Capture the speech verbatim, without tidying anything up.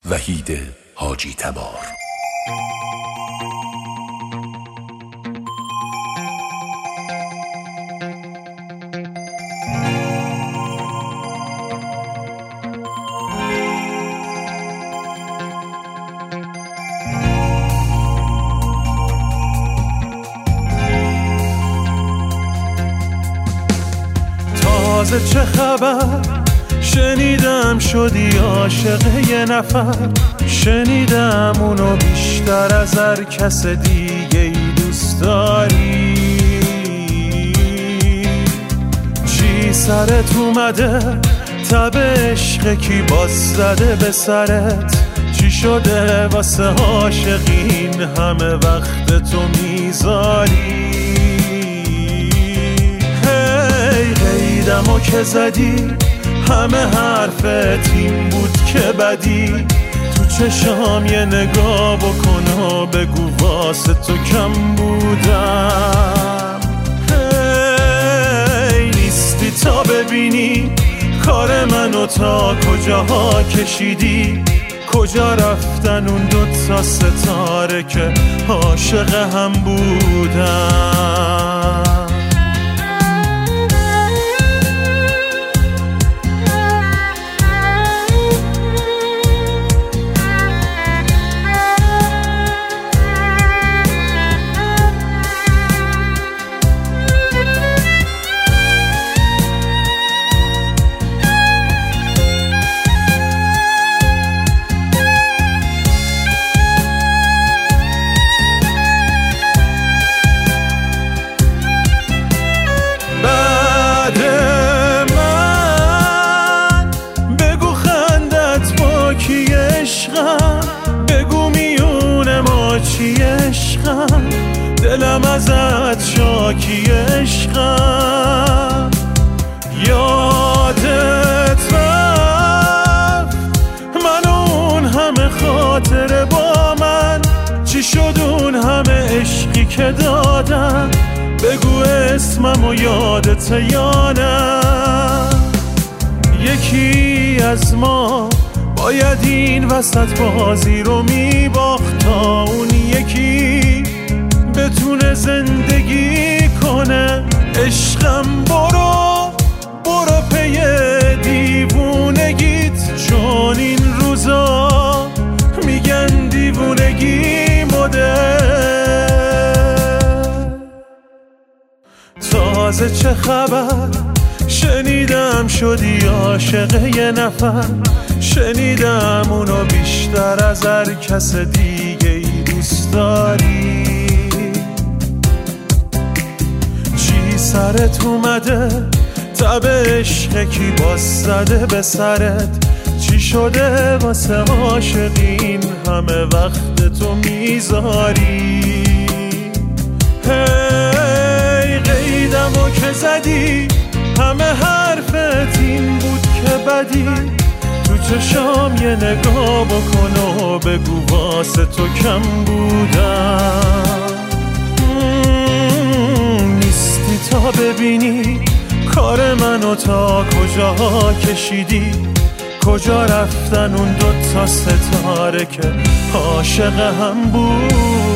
وحید حاجی تبار. تازه چه خبر؟ شنیدم شدی عاشق یه نفر، شنیدم اونو بیشتر از هر کس دیگه ای دوست داری. چی سرت اومده؟ تب عشق کی باز زده به سرت؟ چی شده واسه عاشقین همه وقت تو میذاری؟ هی قیدمو که زدی همه حرفت این بود که بدی، تو چشام یه نگاه بکن و بگو واسه تو کم بودم. هی نیستی تا ببینی کار منو تا کجاها کشیدی، کجا رفتن اون دوتا ستاره که عاشق هم بودن. بگو میون ما چی عشقم، دلم ازت شاکی عشقم. یادت رفت من اون همه خاطره با من، چی شد اون همه عشقی که دادم؟ بگو اسمم و یادت یا نه؟ یکی از ما باید این وسط بازی رو میباخت تا اون یکی بتونه زندگی کنه. عشقم برو برو پی دیوونگیت، چون این روزا میگن دیوونگی مده. تازه چه خبر؟ شنیدم شدی عاشق یه نفر، شنیدم اونو بیشتر از هر کس دیگه ای دوست داری. چی سرت اومده؟ تب عشق کی باز زده به سرت؟ چی شده واسه عاشقین همه وقت تو میذاری؟ هی قیدمو که زدی همه حرفت این بود که بدی، تو چشام یه نگاه بکن و بگو واسه تو کم بودم. نیستی تا ببینی کار منو تا کجاها کشیدی، کجا رفتن اون دوتا ستاره که عاشق هم بود.